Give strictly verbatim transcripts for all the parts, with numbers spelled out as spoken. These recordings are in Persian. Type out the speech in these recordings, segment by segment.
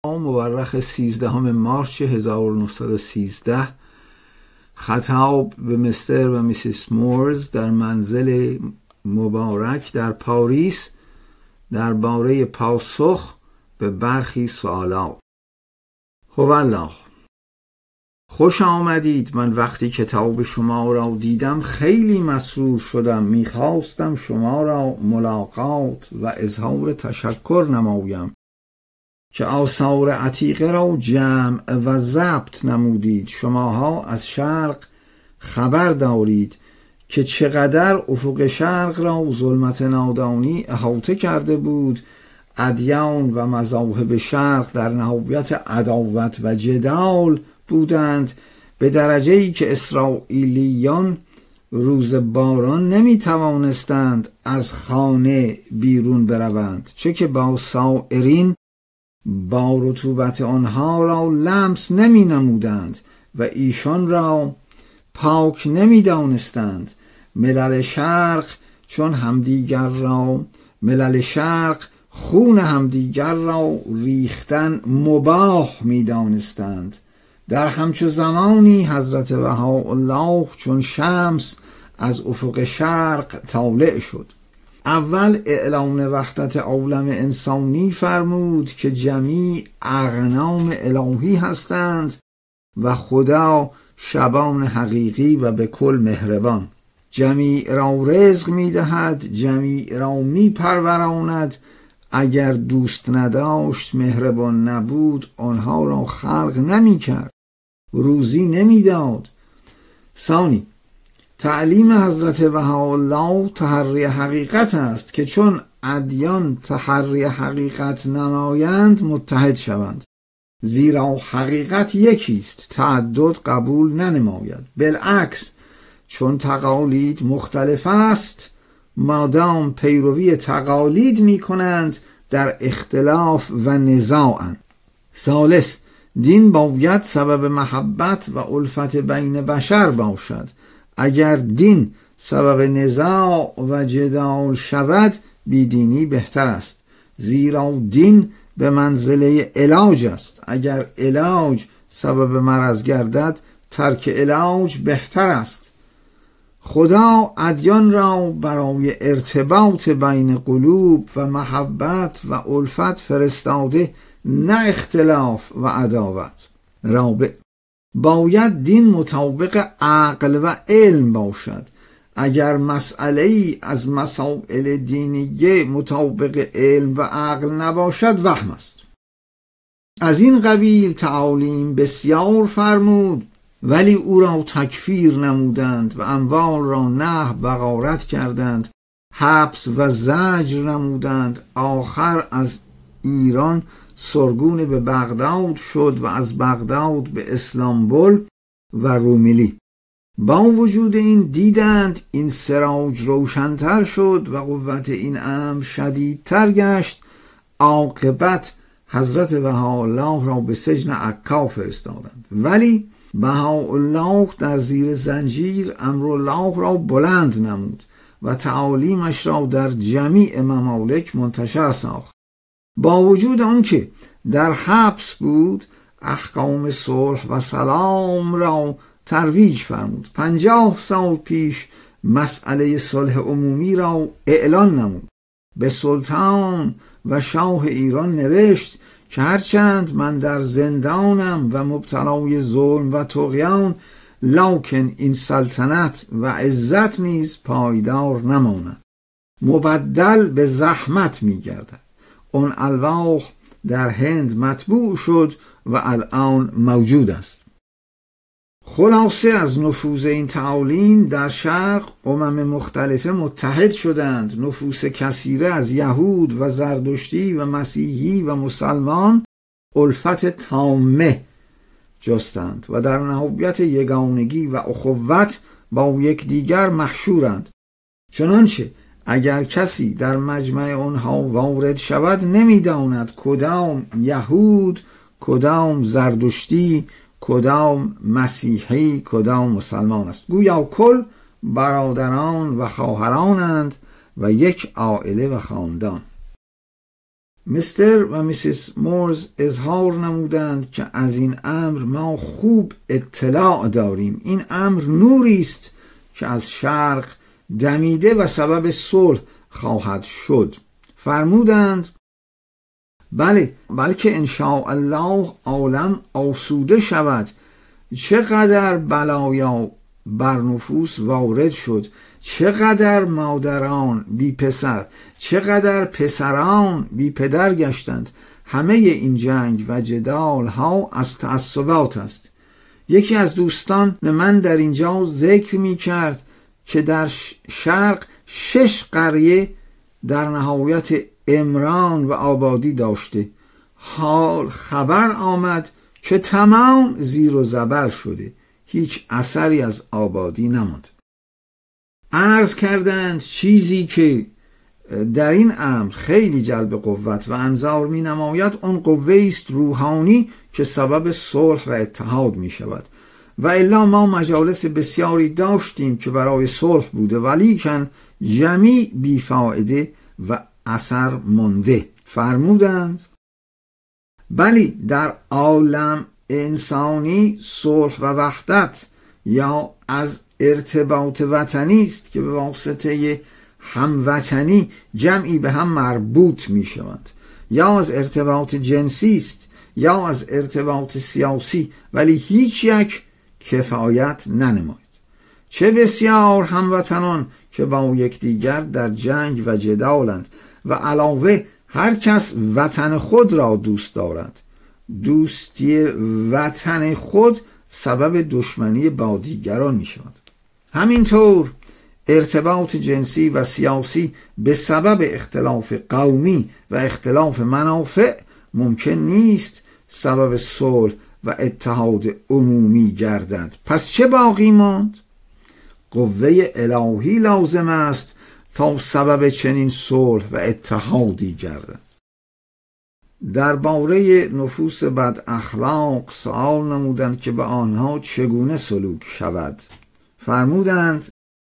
مورخ سیزدهم مارس هزار و نهصد و سیزده، خطاب به مستر و میسیس مورز در منزل مبارک در پاریس درباره پاسخ به برخی سوالات. هوالله، خوش آمدید. من وقتی کتاب شما را دیدم خیلی مسرور شدم. میخواستم شما را ملاقات و اظهار تشکر نمایم که آثار عتیقه را جمع و ضبط نمودید. شماها از شرق خبر دارید که چقدر افق شرق را ظلمت نادانی احاطه کرده بود. ادیان و مذاهب شرق در نهایت عداوت و جدال بودند، به درجه‌ای که اسرائیلیان روز باران نمی توانستند از خانه بیرون بروند، چه که با سائرین با رطوبت آنها را لمس نمی نمودند و ایشان را پاک نمی دانستند. ملل شرق چون همدیگر را ملل شرق خون همدیگر را ریختن مباح می دانستند. در همچو زمانی حضرت بهاءالله چون شمس از افق شرق طالع شد. اول اعلان وحدت عالم انسانی فرمود که جمیع اغنام الهی هستند و خدا شبان حقیقی و به کل مهربان. جمیع را رزق می دهد، جمیع را می پروراند. اگر دوست نداشت، مهربان نبود، آنها را خلق نمی کرد، روزی نمی داد. ثانی، تعلیم حضرت بهاءالله تحری حقیقت است که چون ادیان تحری حقیقت نمایند متحد شوند، زیرا حقیقت یکیست، تعدد قبول ننماید. بالعکس چون تقالید مختلف است، مادام پیروی تقالید می کنند در اختلاف و نزاعند. ثالث، دین باید سبب محبت و الفت بین بشر باشد. اگر دین سبب نزاع و جدال شود، بیدینی بهتر است، زیرا دین به منزله علاج است. اگر علاج سبب مرض گردد، ترک علاج بهتر است. خدا ادیان را برای ارتباط بین قلوب و محبت و الفت فرستاده، نه اختلاف و عداوت. رابع، باید دین مطابق عقل و علم باشد. اگر مسئله ای از مسائل دینیه مطابق علم و عقل نباشد، وهم است. از این قبیل تعالیم بسیار فرمود، ولی او را تکفیر نمودند و اموال را نهب و غارت کردند، حبس و زجر نمودند. آخر از ایران سرگون به بغداد شد و از بغداد به اسلامبول و رومیلی. با وجود این دیدند این سراج روشن‌تر شد و قوت این امر شدیدتر گشت. عاقبت حضرت بهاءالله را به سجن عکا فرستادند، ولی بهاءالله در زیر زنجیر امرالله را بلند نمود و تعالیمش را در جمیع ممالک منتشر ساخت. با وجود آنکه در حبس بود، احکام صلح و سلام را ترویج فرمود. پنجاه سال پیش مسئله صلح عمومی را اعلان نمود. به سلطان و شاه ایران نوشت که هرچند من در زندانم و مبتلای ظلم و طغیان، لکن این سلطنت و عزت نیز پایدار نماند، مبدل به زحمت می گردد. اون الواح در هند مطبوع شد و الان موجود است. خلاصه از نفوذ این تعالیم در شرق امم مختلفه متحد شدند. نفوس کثیره از یهود و زردشتی و مسیحی و مسلمان الفت تامه جستند و در نهایت یگانگی و اخوت با یکدیگر محشورند. چنانچه اگر کسی در مجمع آنها وارد شود، نمیداند کدام یهود، کدام زردشتی، کدام مسیحی، کدام مسلمان است. گویا کل برادران و خواهرانند و یک عائله و خاندان. مستر و میسیس مورز اظهار نمودند که از این امر ما خوب اطلاع داریم. این امر نوری است که از شرق دمیده و سبب صلح خواهد شد. فرمودند بله، بلکه انشاء الله عالم آسوده شود. چقدر بلایا بر نفوس وارد شد، چقدر مادران بی پسر، چقدر پسران بی پدر گشتند. همه این جنگ و جدال ها از تعصبات است. یکی از دوستان من در اینجا ذکر می کرد که در شرق شش قریه در نهایت عمران و آبادی داشته. حال خبر آمد که تمام زیر و زبر شده، هیچ اثری از آبادی نماند. عرض کردند چیزی که در این امر خیلی جلب قوت و انظار می نماید اون قوه است روحانی که سبب صلح و اتحاد می شود. و الا ما مجالس بسیاری داشتیم که برای صلح بوده ولیکن جمیع بیفایده و اثر مونده. فرمودند بلی، در عالم انسانی صلح و وحدت یا از ارتباط وطنی است که به واسطه هموطنی جمعی به هم مربوط می شوند، یا از ارتباط جنسی است یا از ارتباط سیاسی، ولی هیچ یک کفایت ننماید. چه بسیار هموطنان که با یکدیگر در جنگ و جدالند و علاوه هر کس وطن خود را دوست دارد. دوستی وطن خود سبب دشمنی با دیگران می شود. همینطور ارتباط جنسی و سیاسی به سبب اختلاف قومی و اختلاف منافع ممکن نیست سبب صلح و اتحاد عمومی گردد. پس چه باقی ماند؟ قوه الهی لازم است تا سبب چنین صلح و اتحادی گردد. درباره نفوس بد اخلاق سوال نمودند که به آنها چگونه سلوک شود. فرمودند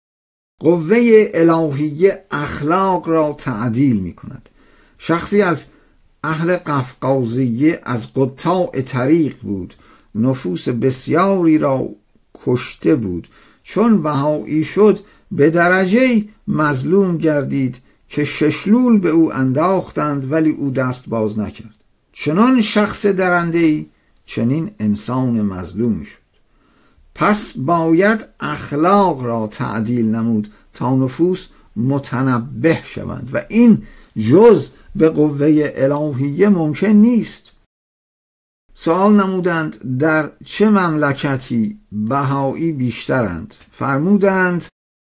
قوه الهیه اخلاق را تعدیل می کند. شخصی از اهل قفقازیه از قطاع طریق بود، نفوس بسیاری را کشته بود. چون بهایی شد به درجه مظلوم گردید که ششلول به او انداختند ولی او دست باز نکرد. چنان شخص درنده‌ای چنین انسان مظلوم شد. پس باید اخلاق را تعدیل نمود تا نفوس متنبه شوند و این جز به قوه الهیه ممکن نیست. سوال نمودند در چه مملکتی بهایی بیشترند؟ فرمودند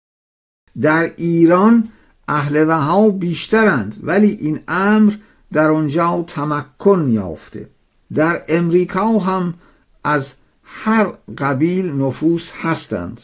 در ایران اهل بها بیشترند ولی این امر در آنجا تمکن یافته. در امریکا هم از هر قبیل نفوس هستند.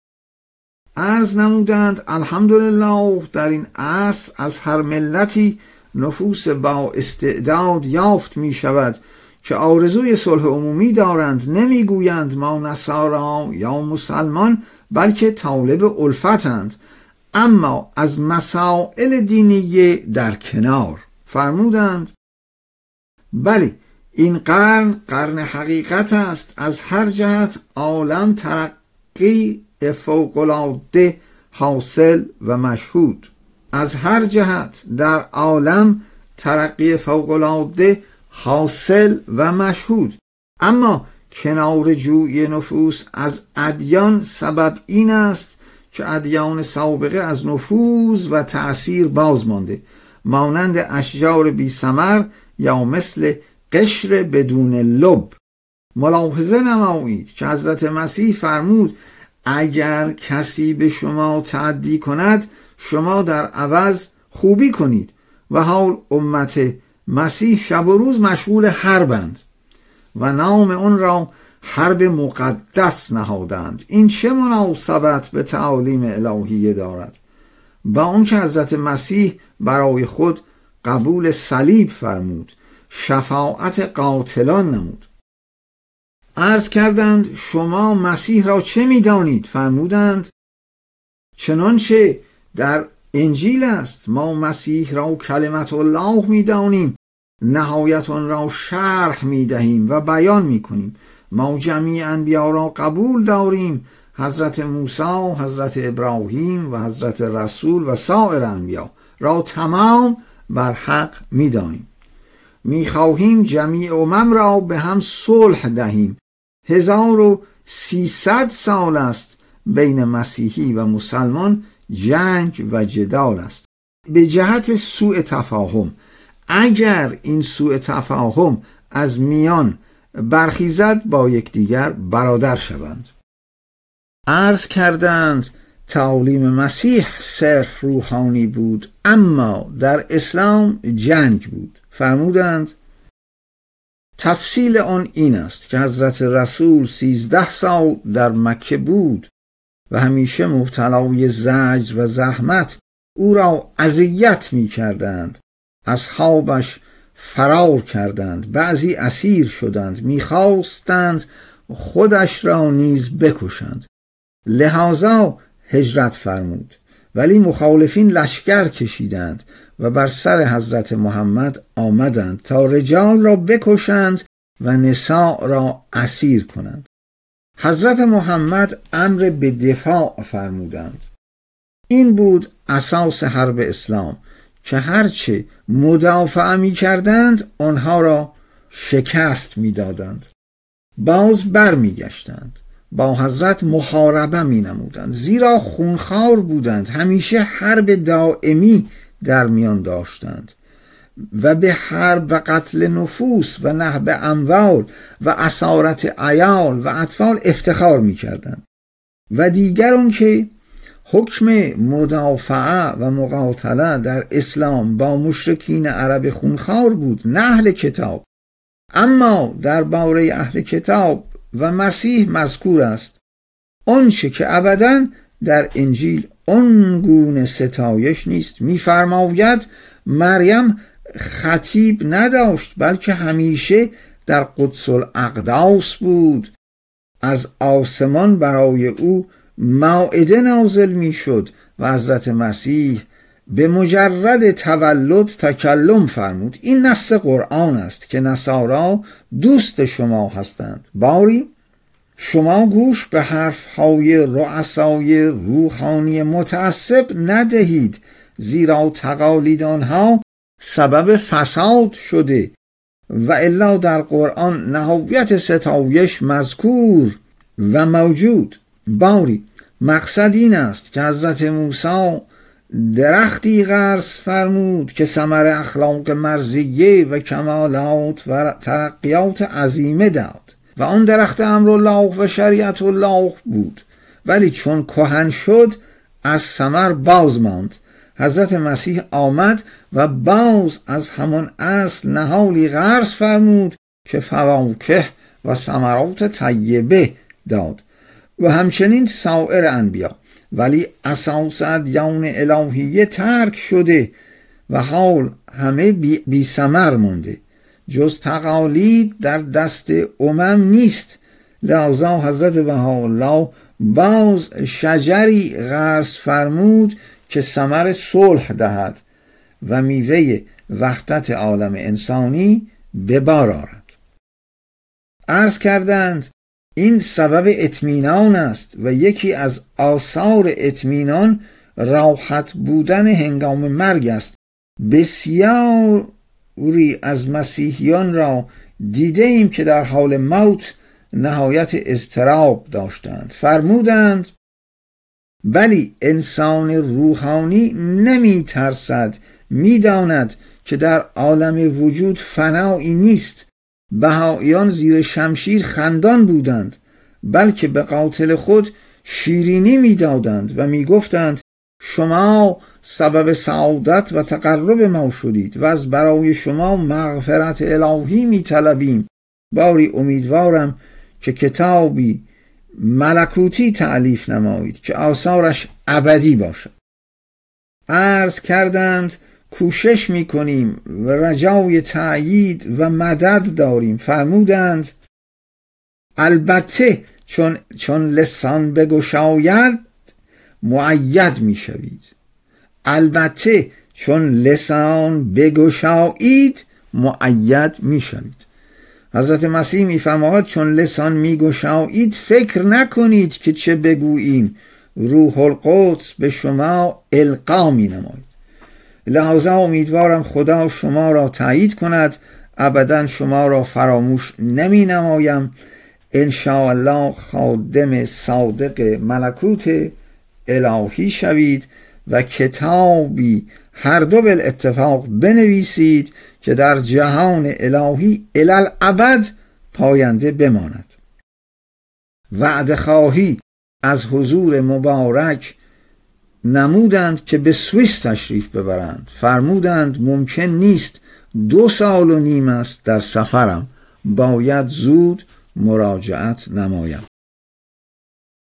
عرض نمودند الحمدلله در این عصر از هر ملتی نفوس با استعداد یافت می شود که آرزوی صلح عمومی دارند. نمی گویند ما نصارا یا مسلمان بلکه طالب الفتند، اما از مسائل دینیه در کنار. فرمودند بلی، این قرن قرن حقیقت است. از هر جهت عالم ترقی فوق‌العاده حاصل و مشهود. از هر جهت در عالم ترقی فوق‌العاده حاصل و مشهود، اما کنار جوی نفوس از ادیان سبب این است که ادیان سابقه از نفوذ و تأثیر باز مانده، مانند اشجار بی ثمر یا مثل قشر بدون لب. ملاحظه نمایید که حضرت مسیح فرمود اگر کسی به شما تعدی کند شما در عوض خوبی کنید، و حال امت مسیح شب و روز مشغول حربند و نام اون را حرب مقدس نهادند. این چه مناسبت به تعالیم الهیه دارد؟ با اون که حضرت مسیح برای خود قبول صلیب فرمود، شفاعت قاتلان نمود. عرض کردند شما مسیح را چه می‌دانید؟ فرمودند چنانچه در انجیل است. ما مسیح را کلمت الله می‌دانیم نهایت آن را شرح می دهیم و بیان می کنیم. ما جمیع انبیا را قبول داریم، حضرت موسی و حضرت ابراهیم و حضرت رسول و سایر انبیا را تمام بر حق می دانیم. می خواهیم جمیع امم را به هم صلح دهیم. هزار و سیصد سال است بین مسیحی و مسلمان جنگ و جدال است به جهت سوء تفاهم. اگر این سوء تفاهم از میان برخیزد با یکدیگر برادر شوند. عرض کردند تعالیم مسیح صرف روحانی بود، اما در اسلام جنگ بود. فرمودند تفصیل آن این است که حضرت رسول سیزده سال در مکه بود و همیشه مبتلای زجر و زحمت او را اذیت می کردند. اصحابش فرار کردند، بعضی اسیر شدند، می خواستند خودش را نیز بکشند، لذا هجرت فرمود. ولی مخالفین لشکر کشیدند و بر سر حضرت محمد آمدند تا رجال را بکشند و نساء را اسیر کنند. حضرت محمد امر به دفاع فرمودند. این بود اساس حرب اسلام که هرچه مدافع می کردند آنها را شکست می دادند. باز بر می گشتند، با حضرت محاربه می نمودند، زیرا خونخوار بودند، همیشه حرب دائمی در میان داشتند و به حرب و قتل نفوس و نهب اموال و اسارت عیال و اطفال افتخار می کردند. و دیگر اون که حکم مدافعه و مقاتله در اسلام با مشرکین عرب خونخوار بود، نه اهل کتاب. اما در باره اهل کتاب و مسیح مذکور است آنچه که ابداً در انجیل آنگونه ستایش نیست. می‌فرماید مریم خطیب نداشت، بلکه همیشه در قدس الاقداس بود. از آسمان برای او موعظه نازل میشد و حضرت مسیح به مجرد تولد تکلم فرمود. این نص قرآن است که نصارا دوست شما هستند. باری شما گوش به حرفهای رؤسای روحانی متعصب ندهید، زیرا تقالید آنها سبب فساد شده و الا در قرآن نهایت ستایش مذکور و موجود. باری مقصد این است که حضرت موسی درختی غرس فرمود که ثمر اخلاق مرضیه و کمالات و ترقیات عظیمه داد و آن درخت امر الله و شریعت الله بود، ولی چون کهن شد از ثمر باز ماند. حضرت مسیح آمد و باز از همان اصل نهالی غرس فرمود که فواکه و ثمرات طیبه داد و همچنین سایر انبیا. ولی اساس ادیان الهیه ترک شده و حال همه بی, بی ثمر مونده. جز تقالید در دست امم نیست. لذا حضرت بهاءالله باز شجری غرس فرمود که ثمر صلح دهد و میوه وحدت عالم انسانی به بار آرد. عرض کردند این سبب اطمینان است و یکی از آثار اطمینان راحت بودن هنگام مرگ است. بسیاری از مسیحیان را دیده ایم که در حال موت نهایت اضطراب داشتند. فرمودند بلی انسان روحانی نمی ترسد، می داند که در عالم وجود فنایی نیست. بهائیان زیر شمشیر خندان بودند، بلکه به قاتل خود شیرینی می دادند و می گفتند شما سبب سعادت و تقرب ما شدید و از برای شما مغفرت الهی می طلبیم. باری امیدوارم که کتابی ملکوتی تألیف نمایید که آثارش ابدی باشد. عرض کردند کوشش می کنیم و رجای تأیید و مدد داریم. فرمودند البته چون, چون لسان بگشاید مؤید می شوید. البته چون لسان بگشایید مؤید می شوید. حضرت مسیح می فرماید چون لسان می گشایید فکر نکنید که چه بگوییم، روح القدس به شما القا می نماید. لحاظا امیدوارم خدا شما را تایید کند، ابدا شما را فراموش نمی نمایم. انشاءالله خادم صادق ملکوت الهی شوید و کتابی هر دو بالاتفاق بنویسید که در جهان الهی الالعبد پاینده بماند. وعده خواهی از حضور مبارک نمودند که به سوئیس تشریف ببرند. فرمودند ممکن نیست، دو سال و نیم است در سفرم، باید زود مراجعت نمایم.